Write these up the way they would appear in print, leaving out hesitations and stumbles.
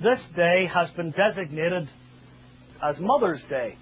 this day has been designated as Mother's Day.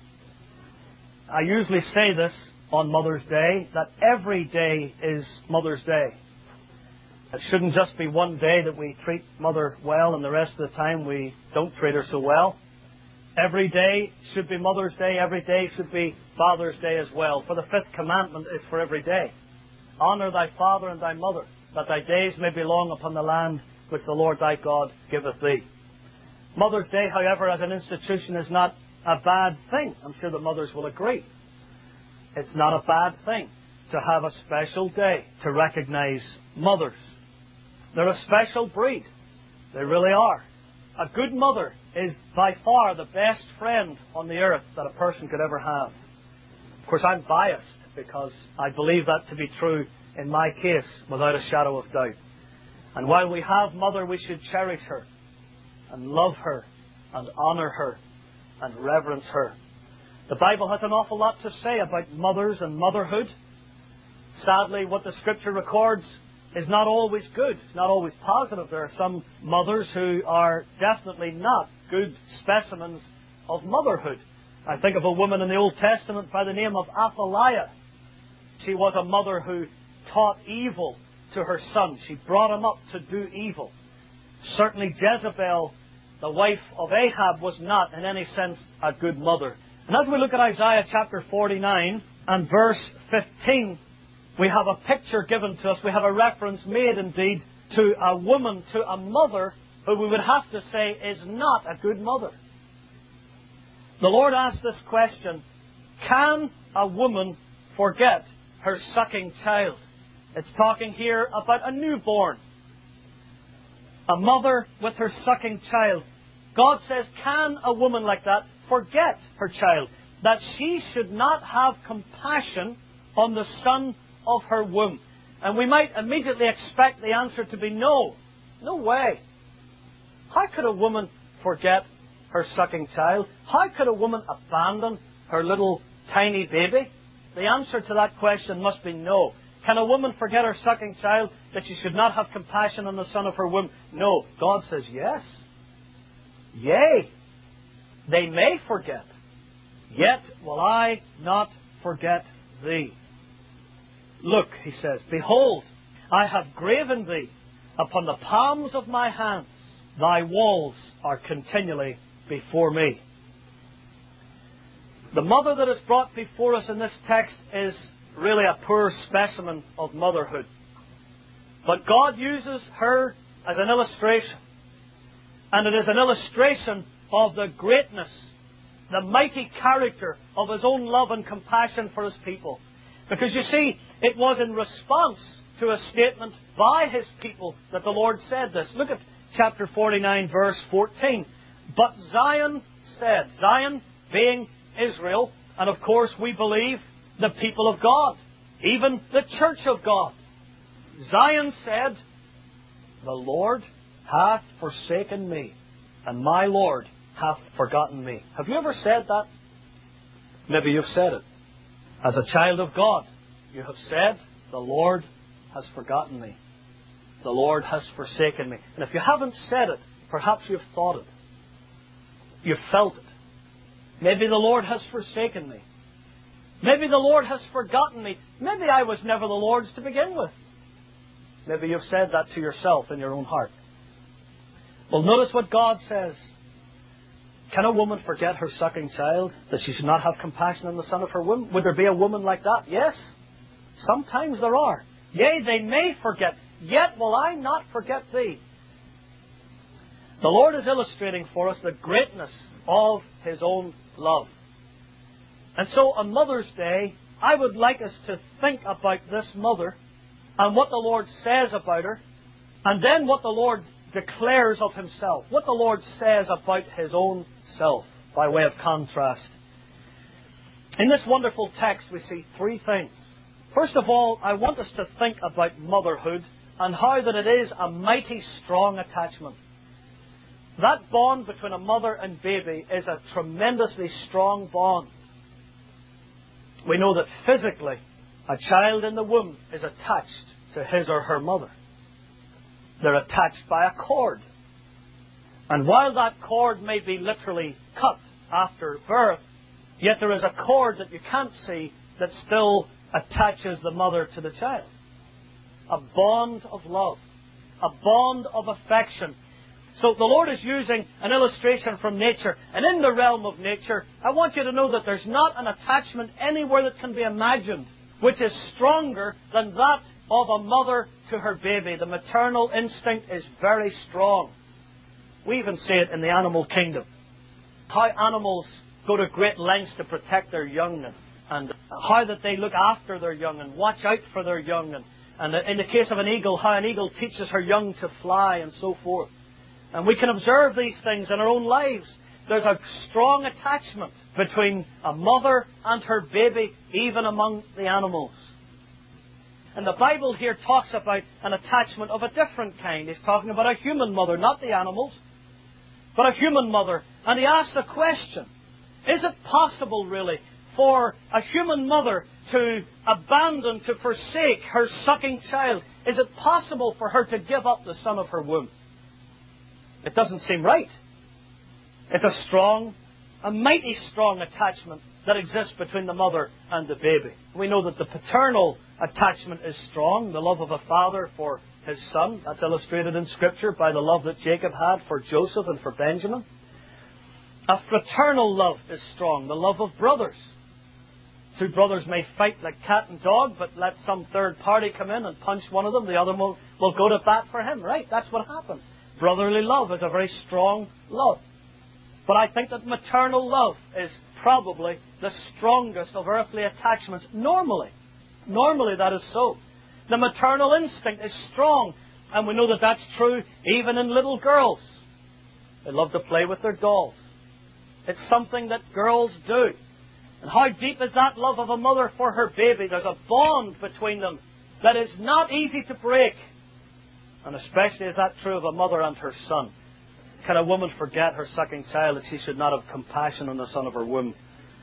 I usually say this on Mother's Day, that every day is Mother's Day. It shouldn't just be one day that we treat Mother well and the rest of the time we don't treat her so well. Every day should be Mother's Day. Every day should be Father's Day as well. For the fifth commandment is for every day. Honour thy father and thy mother, that thy days may be long upon the land which the Lord thy God giveth thee. Mother's Day, however, as an institution is not a bad thing. I'm sure the mothers will agree. It's not a bad thing to have a special day to recognize mothers. They're a special breed. They really are. A good mother is by far the best friend on the earth that a person could ever have. Of course, I'm biased because I believe that to be true in my case without a shadow of doubt. And while we have mother, we should cherish her and love her and honour her and reverence her. The Bible has an awful lot to say about mothers and motherhood. Sadly, what the Scripture records is not always good. It's not always positive. There are some mothers who are definitely not good specimens of motherhood. I think of a woman in the Old Testament by the name of Athaliah. She was a mother who taught evil to her son. She brought him up to do evil. Certainly Jezebel, the wife of Ahab, was not in any sense a good mother. And as we look at Isaiah chapter 49 and verse 15, we have a picture given to us. We have a reference made indeed to a woman, to a mother, who we would have to say is not a good mother. The Lord asked this question, can a woman forget her sucking child? It's talking here about a newborn. A mother with her sucking child. God says, can a woman like that forget her child? That she should not have compassion on the son of her womb. And we might immediately expect the answer to be no. No way. How could a woman forget her sucking child? How could a woman abandon her little tiny baby? The answer to that question must be no. Can a woman forget her sucking child, that she should not have compassion on the son of her womb? No. God says yes. Yea, they may forget, yet will I not forget thee. Look, he says, behold, I have graven thee upon the palms of my hands. Thy walls are continually before me. The mother that is brought before us in this text is really a poor specimen of motherhood. But God uses her as an illustration. And it is an illustration of the greatness, the mighty character of His own love and compassion for His people. Because you see, it was in response to a statement by His people that the Lord said this. Look at chapter 49, verse 14. But Zion said, Zion being Israel, and of course we believe the people of God, even the church of God. Zion said, the Lord hath forsaken me, and my Lord hath forgotten me. Have you ever said that? Maybe you've said it. As a child of God, you have said, the Lord has forgotten me. The Lord has forsaken me. And if you haven't said it, perhaps you've thought it. You've felt it. Maybe the Lord has forsaken me. Maybe the Lord has forgotten me. Maybe I was never the Lord's to begin with. Maybe you've said that to yourself in your own heart. Well, notice what God says. Can a woman forget her sucking child, that she should not have compassion on the son of her womb? Would there be a woman like that? Yes. Sometimes there are. Yea, they may forget. Yet will I not forget thee. The Lord is illustrating for us the greatness of His own love. And so on Mother's Day, I would like us to think about this mother and what the Lord says about her, and then what the Lord declares of Himself, what the Lord says about His own self, by way of contrast. In this wonderful text, we see three things. First of all, I want us to think about motherhood and how that it is a mighty strong attachment. That bond between a mother and baby is a tremendously strong bond. We know that physically, a child in the womb is attached to his or her mother. They're attached by a cord. And while that cord may be literally cut after birth, yet there is a cord that you can't see that still attaches the mother to the child. A bond of love. A bond of affection. So the Lord is using an illustration from nature. And in the realm of nature, I want you to know that there's not an attachment anywhere that can be imagined which is stronger than that of a mother to her baby. The maternal instinct is very strong. We even see it in the animal kingdom. How animals go to great lengths to protect their young, and how that they look after their young and watch out for their young. And in the case of an eagle, how an eagle teaches her young to fly and so forth. And we can observe these things in our own lives. There's a strong attachment between a mother and her baby, even among the animals. And the Bible here talks about an attachment of a different kind. He's talking about a human mother, not the animals, but a human mother. And he asks a question. Is it possible, really, for a human mother to abandon, to forsake her sucking child? Is it possible for her to give up the son of her womb? It doesn't seem right. It's a strong, a mighty strong attachment that exists between the mother and the baby. We know that the paternal attachment is strong, the love of a father for his son. That's illustrated in Scripture by the love that Jacob had for Joseph and for Benjamin. A fraternal love is strong, the love of brothers. Two brothers may fight like cat and dog, but let some third party come in and punch one of them, the other will go to bat for him, right? That's what happens. Brotherly love is a very strong love. But I think that maternal love is probably the strongest of earthly attachments. Normally that is so. The maternal instinct is strong, and we know that that's true even in little girls. They love to play with their dolls. It's something that girls do. And how deep is that love of a mother for her baby? There's a bond between them that is not easy to break. And especially is that true of a mother and her son. Can a woman forget her sucking child that she should not have compassion on the son of her womb?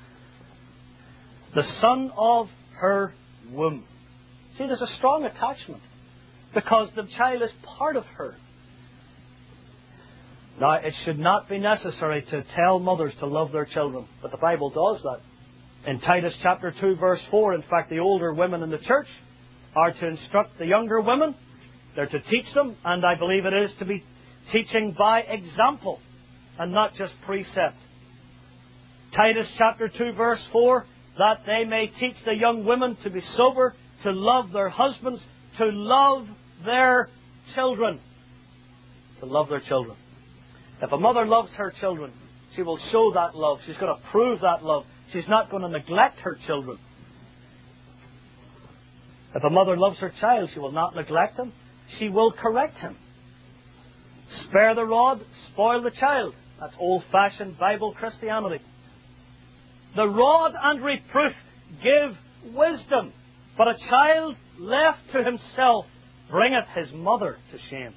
The son of her womb. See, there's a strong attachment because the child is part of her. Now, it should not be necessary to tell mothers to love their children, but the Bible does that. In Titus chapter 2, verse 4, in fact, the older women in the church are to instruct the younger women. They're to teach them, and I believe it is to be teaching by example and not just precept. Titus chapter 2, verse 4, that they may teach the young women to be sober, to love their husbands, to love their children. To love their children. If a mother loves her children, she will show that love. She's going to prove that love. She's not going to neglect her children. If a mother loves her child, she will not neglect him. She will correct him. Spare the rod, spoil the child. That's old-fashioned Bible Christianity. The rod and reproof give wisdom, but a child left to himself bringeth his mother to shame.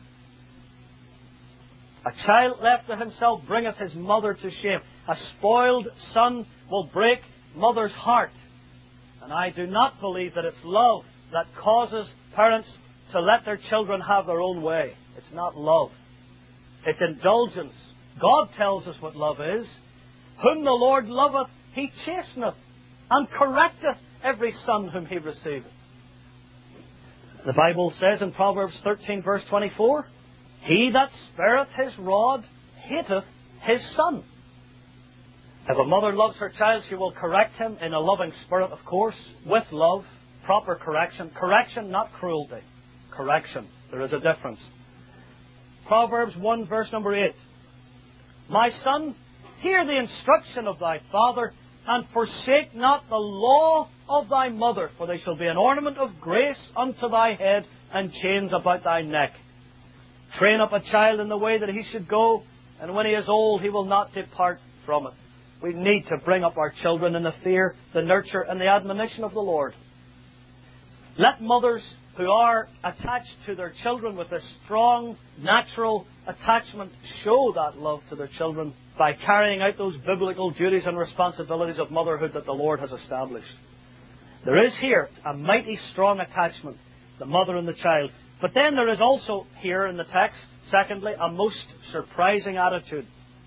A child left to himself bringeth his mother to shame. A spoiled son will break mother's heart. And I do not believe that it's love that causes parents to let their children have their own way. It's not love. It's indulgence. God tells us what love is. Whom the Lord loveth, he chasteneth, and correcteth every son whom he receiveth. The Bible says in Proverbs 13, verse 24, he that spareth his rod hateth his son. If a mother loves her child, she will correct him in a loving spirit, of course, with love, proper correction. Correction, not cruelty. Correction. There is a difference. Proverbs 1, verse number 8. My son, hear the instruction of thy father, and forsake not the law of thy mother, for they shall be an ornament of grace unto thy head, and chains about thy neck. Train up a child in the way that he should go, and when he is old, he will not depart from it. We need to bring up our children in the fear, the nurture, and the admonition of the Lord. Let mothers who are attached to their children with a strong, natural attachment show that love to their children by carrying out those biblical duties and responsibilities of motherhood that the Lord has established. There is here a mighty strong attachment, the mother and the child. But then there is also here in the text, secondly, a most surprising attitude.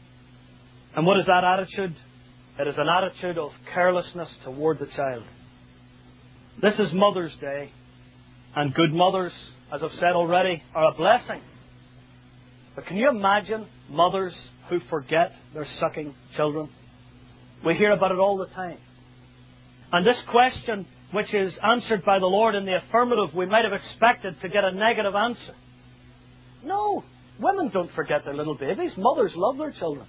And what is that attitude? It is an attitude of carelessness toward the child. This is Mother's Day, and good mothers, as I've said already, are a blessing. But can you imagine mothers who forget their sucking children? We hear about it all the time. And this question, which is answered by the Lord in the affirmative, we might have expected to get a negative answer. No, women don't forget their little babies. Mothers love their children.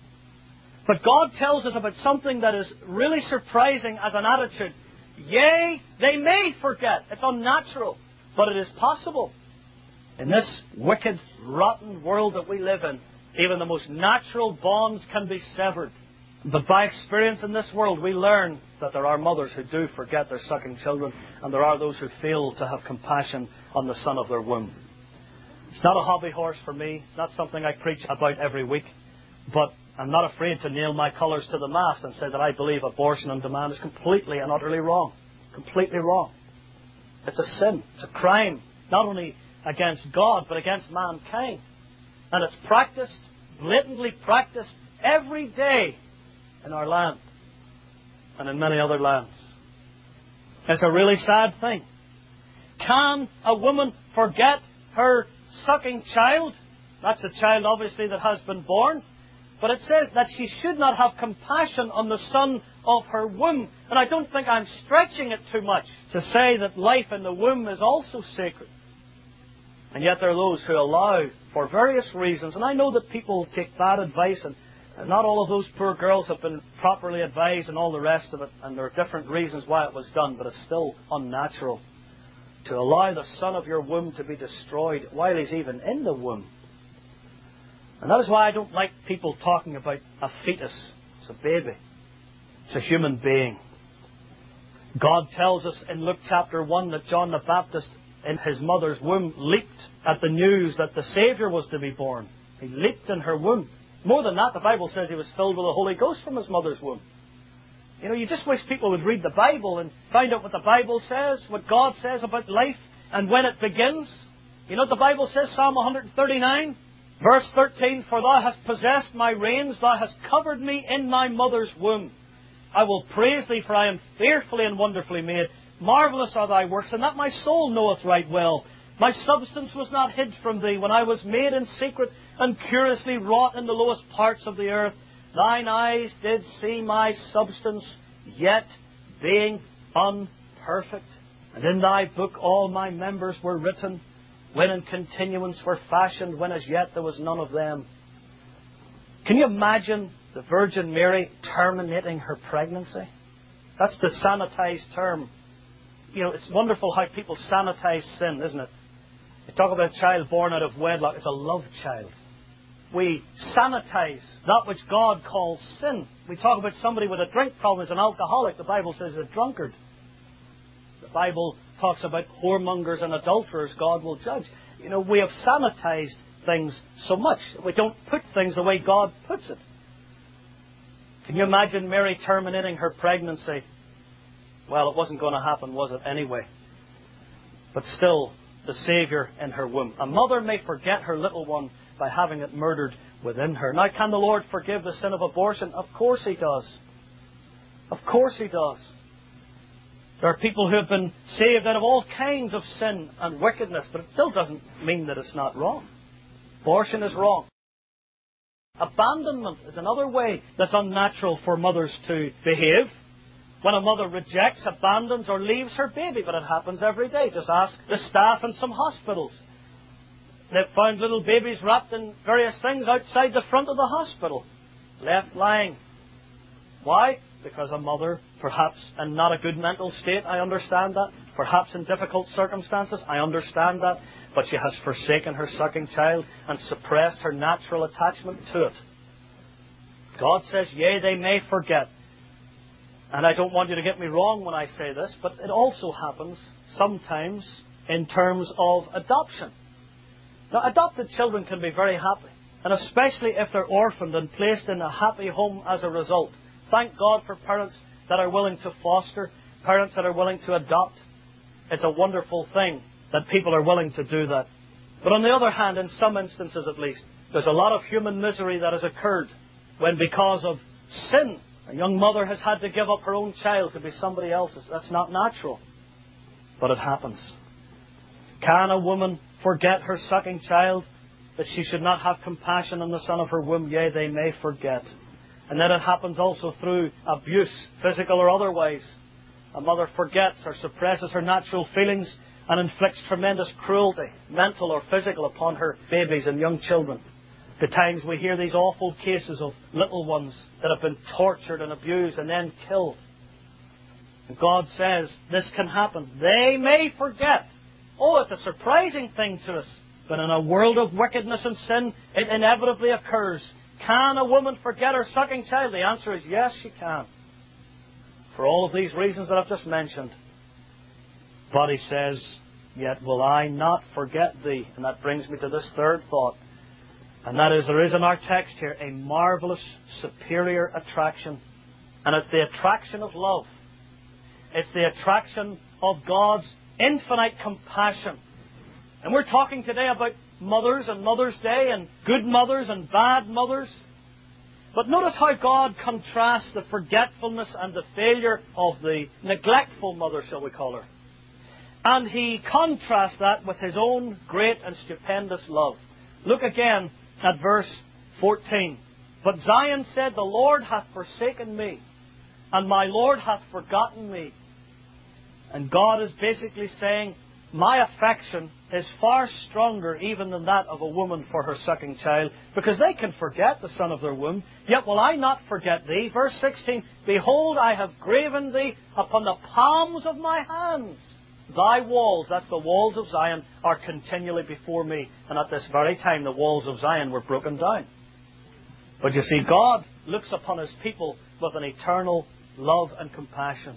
But God tells us about something that is really surprising as an attitude. Yea, they may forget. It's unnatural, but it is possible. In this wicked, rotten world that we live in, even the most natural bonds can be severed. But by experience in this world, we learn that there are mothers who do forget their sucking children, and there are those who fail to have compassion on the son of their womb. It's not a hobby horse for me. It's not something I preach about every week. But I'm not afraid to nail my colours to the mast and say that I believe abortion on demand is completely and utterly wrong. Completely wrong. It's a sin. It's a crime. Not only against God, but against mankind. And it's practiced, blatantly practiced, every day in our land and in many other lands. It's a really sad thing. Can a woman forget her sucking child? That's a child, obviously, that has been born. But it says that she should not have compassion on the son of her womb. And I don't think I'm stretching it too much to say that life in the womb is also sacred. And yet there are those who allow, for various reasons, and I know that people take bad advice, and not all of those poor girls have been properly advised and all the rest of it, and there are different reasons why it was done, but it's still unnatural to allow the son of your womb to be destroyed while he's even in the womb. And that is why I don't like people talking about a fetus. It's a baby. It's a human being. God tells us in Luke chapter 1 that John the Baptist in his mother's womb leaped at the news that the Saviour was to be born. He leaped in her womb. More than that, the Bible says he was filled with the Holy Ghost from his mother's womb. You know, you just wish people would read the Bible and find out what the Bible says, what God says about life and when it begins. You know what the Bible says, Psalm 139? Verse 13, for thou hast possessed my reins, thou hast covered me in my mother's womb. I will praise thee, for I am fearfully and wonderfully made. Marvellous are thy works, and that my soul knoweth right well. My substance was not hid from thee when I was made in secret and curiously wrought in the lowest parts of the earth. Thine eyes did see my substance, yet being unperfect. And in thy book all my members were written, when in continuance were fashioned, when as yet there was none of them. Can you imagine the Virgin Mary terminating her pregnancy? That's the sanitized term. You know, it's wonderful how people sanitize sin, isn't it? They talk about a child born out of wedlock. It's a love child. We sanitize that which God calls sin. We talk about somebody with a drink problem as an alcoholic. The Bible says a drunkard. The Bible talks about whoremongers and adulterers God will judge. You know, we have sanitized things so much. We don't put things the way God puts it. Can you imagine Mary terminating her pregnancy? Well, it wasn't going to happen, was it, anyway? But still, the Saviour in her womb. A mother may forget her little one by having it murdered within her. Now, can the Lord forgive the sin of abortion? Of course He does. Of course He does. There are people who have been saved out of all kinds of sin and wickedness, but it still doesn't mean that it's not wrong. Abortion is wrong. Abandonment is another way that's unnatural for mothers to behave. When a mother rejects, abandons, or leaves her baby, but it happens every day. Just ask the staff in some hospitals. They've found little babies wrapped in various things outside the front of the hospital, left lying. Why? Because a mother, perhaps in not a good mental state, I understand that. Perhaps in difficult circumstances, I understand that. But she has forsaken her sucking child and suppressed her natural attachment to it. God says, yea, they may forget. And I don't want you to get me wrong when I say this, but it also happens sometimes in terms of adoption. Now, adopted children can be very happy, and especially if they're orphaned and placed in a happy home as a result. Thank God for parents that are willing to foster, parents that are willing to adopt. It's a wonderful thing. that people are willing to do that. But on the other hand, in some instances at least, there's a lot of human misery that has occurred when, because of sin, a young mother has had to give up her own child to be somebody else's. That's not natural, but it happens. Can a woman forget her sucking child, that she should not have compassion on the son of her womb? Yea, they may forget. And then it happens also through abuse, physical or otherwise. A mother forgets or suppresses her natural feelings and inflicts tremendous cruelty, mental or physical, upon her babies and young children. At times we hear these awful cases of little ones that have been tortured and abused and then killed. And God says this can happen. They may forget. Oh, it's a surprising thing to us. But in a world of wickedness and sin, it inevitably occurs. Can a woman forget her sucking child? The answer is yes, she can. For all of these reasons that I've just mentioned. But he says, yet will I not forget thee. And that brings me to this third thought. And that is, there is in our text here a marvelous, superior attraction. And it's the attraction of love. It's the attraction of God's infinite compassion. And we're talking today about mothers and Mother's Day and good mothers and bad mothers. But notice how God contrasts the forgetfulness and the failure of the neglectful mother, shall we call her. And He contrasts that with His own great and stupendous love. Look again at verse 14. But Zion said, the Lord hath forsaken me, and my Lord hath forgotten me. And God is basically saying, my affection is far stronger even than that of a woman for her sucking child, because they can forget the son of their womb. Yet will I not forget thee. Verse 16, behold, I have graven thee upon the palms of my hands. Thy walls, that's the walls of Zion, are continually before me. And at this very time, the walls of Zion were broken down. But you see, God looks upon His people with an eternal love and compassion.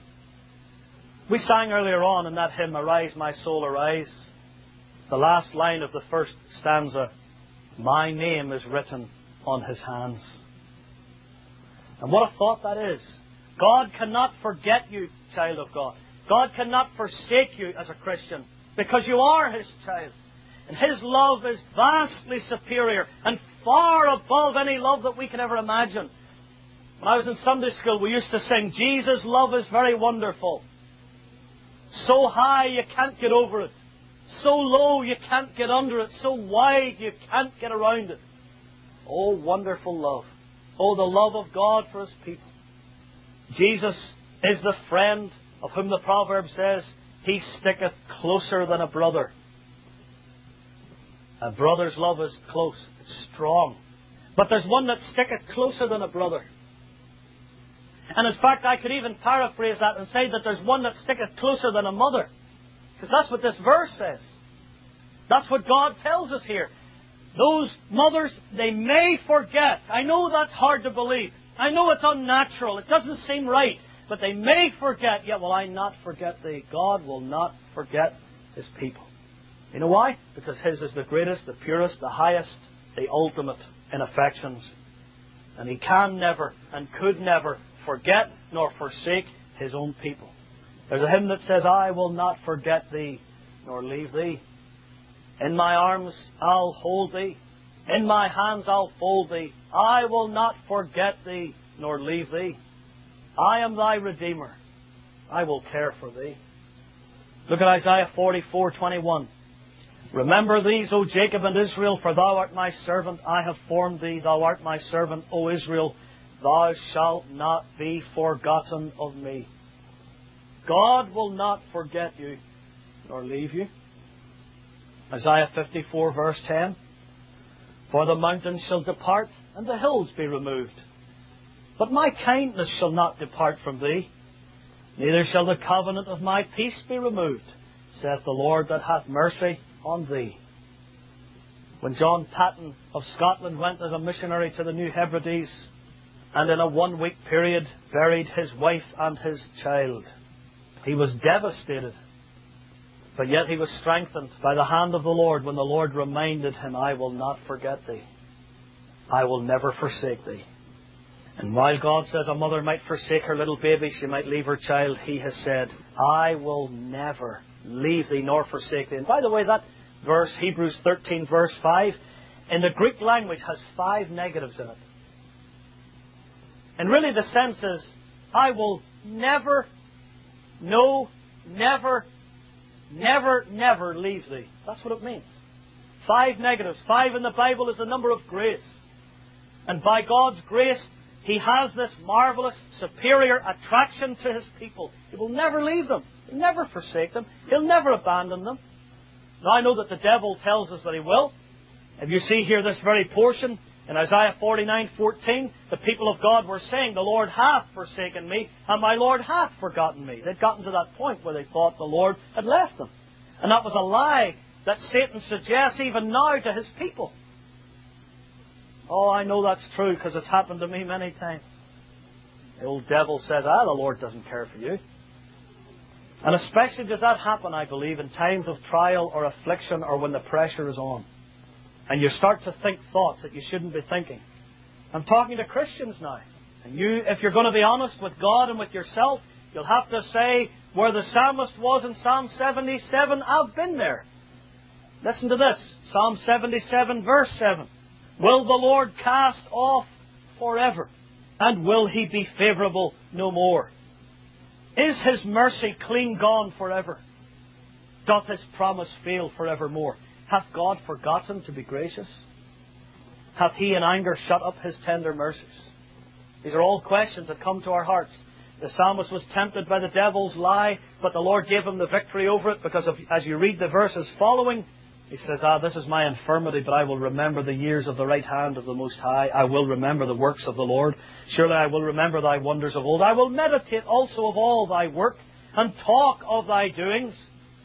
We sang earlier on in that hymn, Arise, my soul, arise. The last line of the first stanza, my name is written on His hands. And what a thought that is. God cannot forget you, child of God. God cannot forsake you as a Christian, because you are His child. And His love is vastly superior and far above any love that we can ever imagine. When I was in Sunday school, we used to sing, Jesus' love is very wonderful. So high you can't get over it. So low you can't get under it. So wide you can't get around it. Oh, wonderful love. Oh, the love of God for His people. Jesus is the friend of whom the proverb says, He sticketh closer than a brother. A brother's love is close. It's strong. But there's one that sticketh closer than a brother. And in fact, I could even paraphrase that and say that there's one that sticketh closer than a mother. Because that's what this verse says. That's what God tells us here. Those mothers, they may forget. I know that's hard to believe. I know it's unnatural. It doesn't seem right. But they may forget, yet will I not forget thee. God will not forget His people. You know why? Because His is the greatest, the purest, the highest, the ultimate in affections. And He can never and could never forget nor forsake His own people. There's a hymn that says, I will not forget thee nor leave thee. In my arms I'll hold thee. In my hands I'll fold thee. I will not forget thee nor leave thee. I am thy Redeemer. I will care for thee. Look at Isaiah 44:21. Remember these, O Jacob and Israel, for thou art my servant. I have formed thee. Thou art my servant, O Israel. Thou shalt not be forgotten of me. God will not forget you nor leave you. Isaiah 54 verse 10. For the mountains shall depart and the hills be removed. But my kindness shall not depart from thee, neither shall the covenant of my peace be removed, saith the Lord that hath mercy on thee. When John Paton of Scotland went as a missionary to the New Hebrides, and in a 1-week period buried his wife and his child, he was devastated. But yet he was strengthened by the hand of the Lord when the Lord reminded him, I will not forget thee. I will never forsake thee. And while God says a mother might forsake her little baby, she might leave her child, He has said, I will never leave thee nor forsake thee. And by the way, that verse, Hebrews 13 verse 5, in the Greek language has 5 negatives in it. And really the sense is, I will never, no, never, never, never leave thee. That's what it means. 5 negatives. 5 in the Bible is the number of grace. And by God's grace, He has this marvelous, superior attraction to His people. He will never leave them. He'll never forsake them. He'll never abandon them. Now I know that the devil tells us that he will. If you see here this very portion, in Isaiah 49:14, the people of God were saying, the Lord hath forsaken me, and my Lord hath forgotten me. They'd gotten to that point where they thought the Lord had left them. And that was a lie that Satan suggests even now to his people. Oh, I know that's true because it's happened to me many times. The old devil says, the Lord doesn't care for you. And especially does that happen, I believe, in times of trial or affliction or when the pressure is on. And you start to think thoughts that you shouldn't be thinking. I'm talking to Christians now. And you, if you're going to be honest with God and with yourself, you'll have to say where the psalmist was in Psalm 77, I've been there. Listen to this. Psalm 77 verse 7. Will the Lord cast off forever? And will He be favourable no more? Is His mercy clean gone forever? Doth His promise fail forevermore? Hath God forgotten to be gracious? Hath He in anger shut up His tender mercies? These are all questions that come to our hearts. The psalmist was tempted by the devil's lie, but the Lord gave him the victory over it because as you read the verses following, he says, this is my infirmity, but I will remember the years of the right hand of the Most High. I will remember the works of the Lord. Surely I will remember Thy wonders of old. I will meditate also of all Thy work and talk of Thy doings.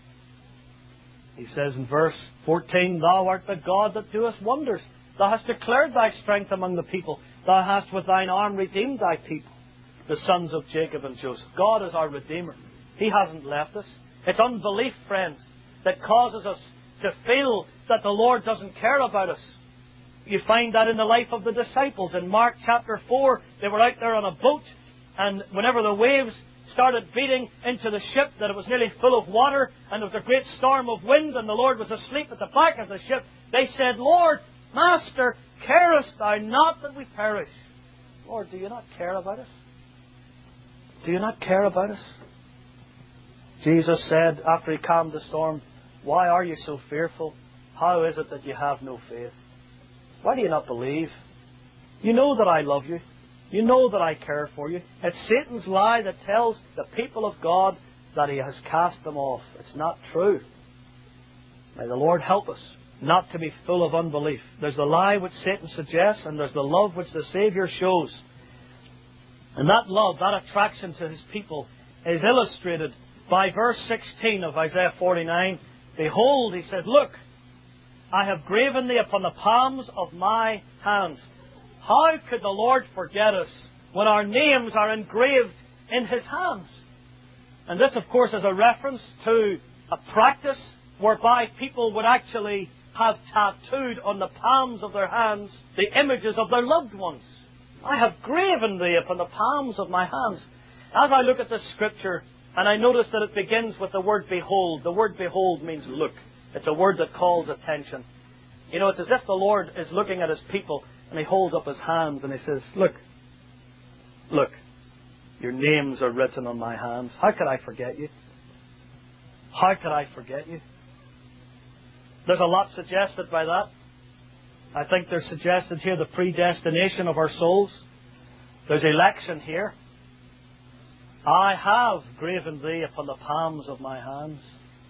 He says in verse 14, Thou art the God that doest wonders. Thou hast declared Thy strength among the people. Thou hast with Thine arm redeemed Thy people, the sons of Jacob and Joseph. God is our Redeemer. He hasn't left us. It's unbelief, friends, that causes us to feel that the Lord doesn't care about us. You find that in the life of the disciples. In Mark chapter 4, they were out there on a boat, and whenever the waves started beating into the ship, that it was nearly full of water, and there was a great storm of wind, and the Lord was asleep at the back of the ship, they said, Lord, Master, carest Thou not that we perish? Lord, do You not care about us? Do You not care about us? Jesus said, after He calmed the storm, Why are you so fearful? How is it that you have no faith? Why do you not believe? You know that I love you. You know that I care for you. It's Satan's lie that tells the people of God that He has cast them off. It's not true. May the Lord help us not to be full of unbelief. There's the lie which Satan suggests, and there's the love which the Saviour shows. And that love, that attraction to His people, is illustrated by verse 16 of Isaiah 49. Behold, He said, Look, I have graven thee upon the palms of my hands. How could the Lord forget us when our names are engraved in His hands? And this, of course, is a reference to a practice whereby people would actually have tattooed on the palms of their hands the images of their loved ones. I have graven thee upon the palms of my hands. As I look at this scripture, and I notice that it begins with the word behold. The word behold means look. It's a word that calls attention. You know, it's as if the Lord is looking at His people and He holds up His hands and He says, Look, look, your names are written on my hands. How could I forget you? How could I forget you? There's a lot suggested by that. I think there's suggested here the predestination of our souls. There's election here. I have graven thee upon the palms of my hands.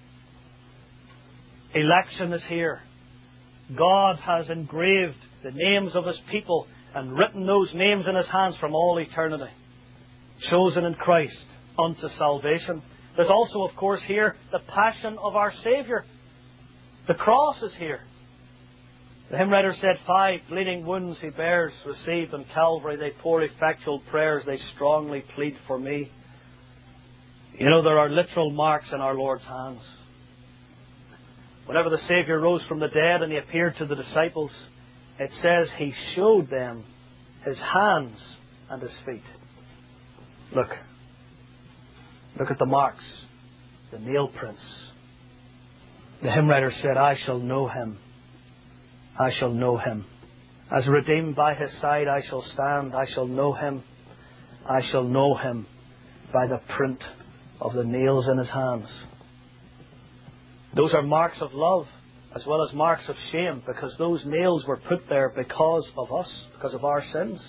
Election is here. God has engraved the names of His people and written those names in His hands from all eternity. Chosen in Christ unto salvation. There's also, of course, here the passion of our Saviour. The cross is here. The hymn writer said, 5 bleeding wounds He bears, received on Calvary. They pour effectual prayers, they strongly plead for me. You know, there are literal marks in our Lord's hands. Whenever the Saviour rose from the dead and He appeared to the disciples, it says He showed them His hands and His feet. Look. Look at the marks, the nail prints. The hymn writer said, I shall know Him. I shall know Him. As redeemed by His side I shall stand. I shall know Him. I shall know Him by the print of the nails in His hands. Those are marks of love as well as marks of shame, because those nails were put there because of us, because of our sins.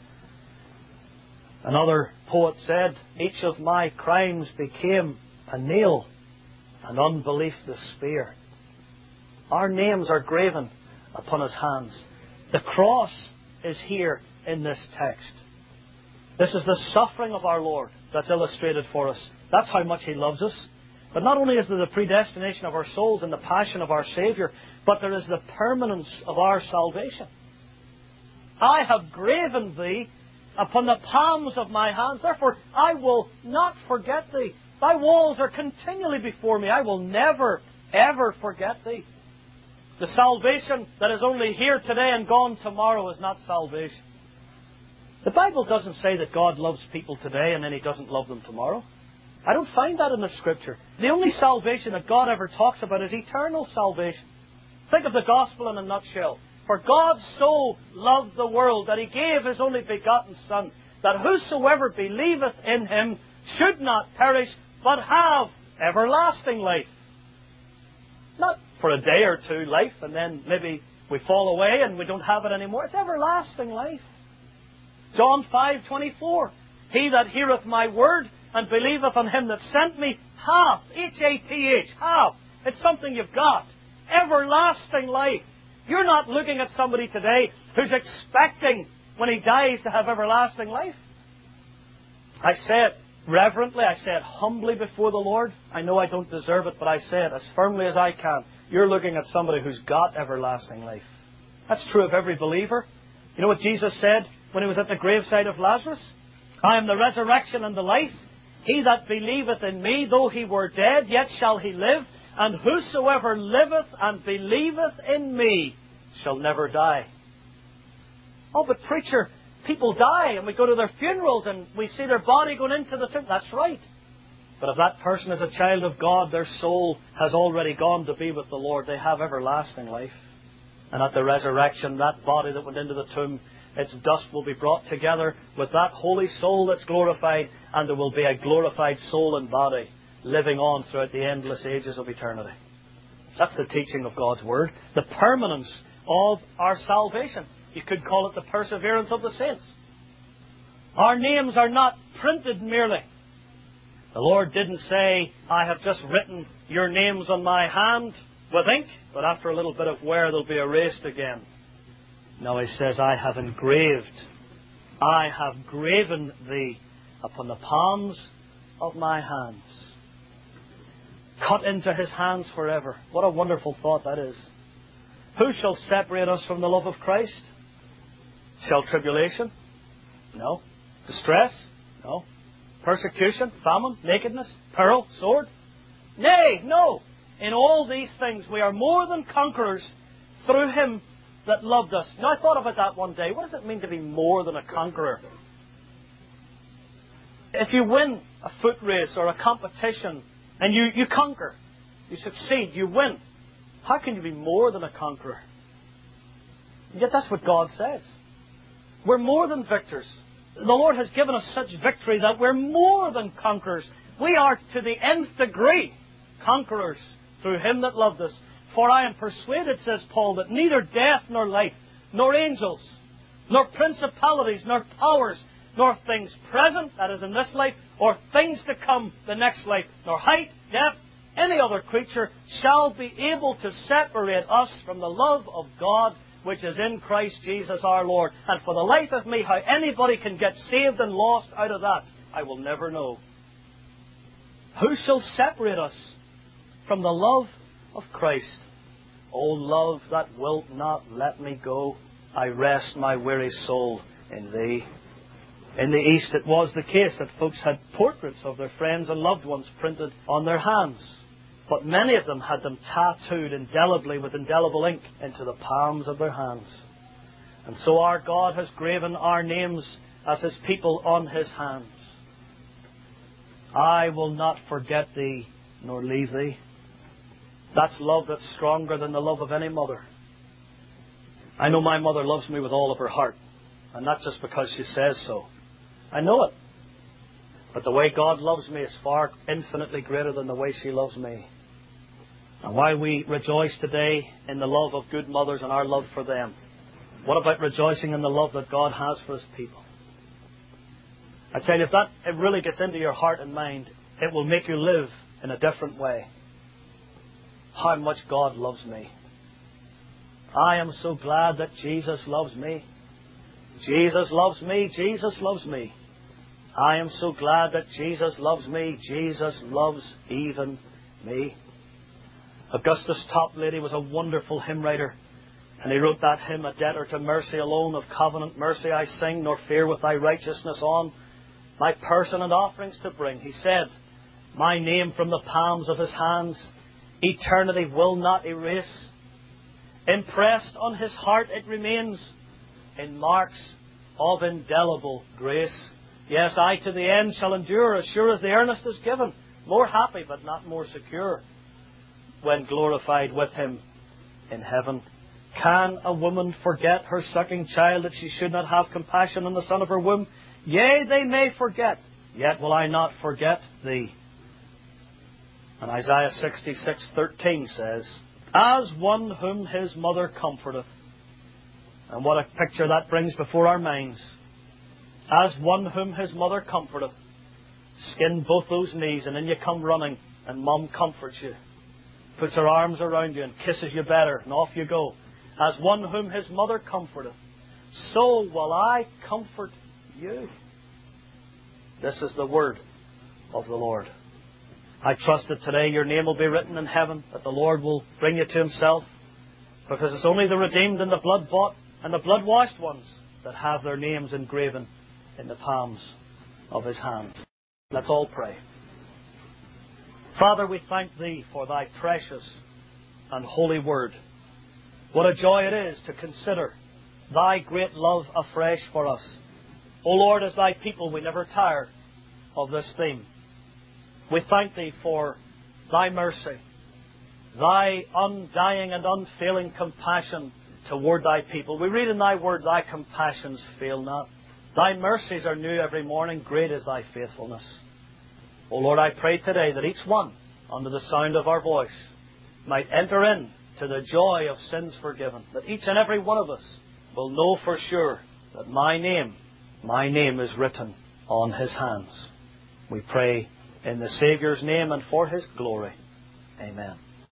Another poet said, each of my crimes became a nail, and unbelief the spear. Our names are graven upon His hands. The cross is here in this text. This is the suffering of our Lord that's illustrated for us. That's how much He loves us. But not only is there the predestination of our souls and the passion of our Saviour, but there is the permanence of our salvation. I have graven thee upon the palms of my hands. Therefore, I will not forget thee. Thy walls are continually before me. I will never, ever forget thee. The salvation that is only here today and gone tomorrow is not salvation. The Bible doesn't say that God loves people today and then He doesn't love them tomorrow. I don't find that in the Scripture. The only salvation that God ever talks about is eternal salvation. Think of the gospel in a nutshell. For God so loved the world that He gave His only begotten Son, that whosoever believeth in Him should not perish, but have everlasting life. Not for a day or two life, and then maybe we fall away and we don't have it anymore. It's everlasting life. John 5:24. He that heareth my word and believeth on Him that sent me hath, H-A-T-H, hath. It's something you've got. Everlasting life. You're not looking at somebody today who's expecting when he dies to have everlasting life. I say it reverently, I say it humbly before the Lord. I know I don't deserve it, but I say it as firmly as I can. You're looking at somebody who's got everlasting life. That's true of every believer. You know what Jesus said when He was at the graveside of Lazarus? I am the resurrection and the life. He that believeth in me, though he were dead, yet shall he live. And whosoever liveth and believeth in me shall never die. Oh, but preacher, people die and we go to their funerals and we see their body going into the tomb. That's right. But if that person is a child of God, their soul has already gone to be with the Lord. They have everlasting life. And at the resurrection, that body that went into the tomb, its dust will be brought together with that holy soul that's glorified, and there will be a glorified soul and body living on throughout the endless ages of eternity. That's the teaching of God's Word. The permanence of our salvation. You could call it the perseverance of the saints. Our names are not printed merely. The Lord didn't say, I have just written your names on my hand with ink, but after a little bit of wear they'll be erased again. No, He says, I have graven thee upon the palms of my hands. Cut into His hands forever. What a wonderful thought that is. Who shall separate us from the love of Christ? Shall tribulation? No. Distress? No. Persecution? Famine? Nakedness? Peril? Sword? Nay, no. In all these things we are more than conquerors through Him that loved us. Now, I thought about that one day. What does it mean to be more than a conqueror? If you win a foot race or a competition and you conquer, you succeed, you win, how can you be more than a conqueror? And yet that's what God says. We're more than victors. The Lord has given us such victory that we're more than conquerors. We are to the nth degree conquerors through Him that loved us. For I am persuaded, says Paul, that neither death nor life, nor angels, nor principalities, nor powers, nor things present, that is in this life, or things to come, the next life, nor height, depth, any other creature shall be able to separate us from the love of God which is in Christ Jesus our Lord. And for the life of me, how anybody can get saved and lost out of that, I will never know. Who shall separate us from the love of Christ? O love that wilt not let me go, I rest my weary soul in Thee. In the East it was the case that folks had portraits of their friends and loved ones printed on their hands. But many of them had them tattooed indelibly with indelible ink into the palms of their hands. And so our God has graven our names as His people on His hands. I will not forget thee, nor leave thee. That's love that's stronger than the love of any mother. I know my mother loves me with all of her heart, and not just because she says so. I know it. But the way God loves me is far infinitely greater than the way she loves me. And while we rejoice today in the love of good mothers and our love for them, what about rejoicing in the love that God has for His people? I tell you, if that it really gets into your heart and mind, it will make you live in a different way. How much God loves me. I am so glad that Jesus loves me. Jesus loves me. Jesus loves me. I am so glad that Jesus loves me. Jesus loves even me. Augustus Toplady was a wonderful hymn writer. And he wrote that hymn, A Debtor to Mercy Alone, of covenant mercy I sing, nor fear with thy righteousness on my person and offerings to bring. He said, my name from the palms of His hands eternity will not erase. Impressed on His heart it remains in marks of indelible grace. Yes, I to the end shall endure, as sure as the earnest is given, more happy but not more secure, when glorified with Him in heaven. Can a woman forget her sucking child, that she should not have compassion on the son of her womb? Yea, they may forget, yet will I not forget thee. And Isaiah 66:13 says, as one whom his mother comforteth. And what a picture that brings before our minds. As one whom his mother comforteth. Skin both those knees, and then you come running, and Mum comforts you. Puts her arms around you and kisses you better, and off you go. As one whom his mother comforteth, so will I comfort you. This is the word of the Lord. I trust that today your name will be written in heaven, that the Lord will bring you to Himself, because it's only the redeemed and the blood-bought and the blood-washed ones that have their names engraven in the palms of His hands. Let's all pray. Father, we thank Thee for Thy precious and holy word. What a joy it is to consider Thy great love afresh for us. O Lord, as Thy people, we never tire of this theme. We thank Thee for Thy mercy, Thy undying and unfailing compassion toward Thy people. We read in Thy word, Thy compassions fail not. Thy mercies are new every morning. Great is Thy faithfulness. O Lord, I pray today that each one, under the sound of our voice, might enter in to the joy of sins forgiven. That each and every one of us will know for sure that my name is written on His hands. We pray in the Saviour's name and for His glory. Amen.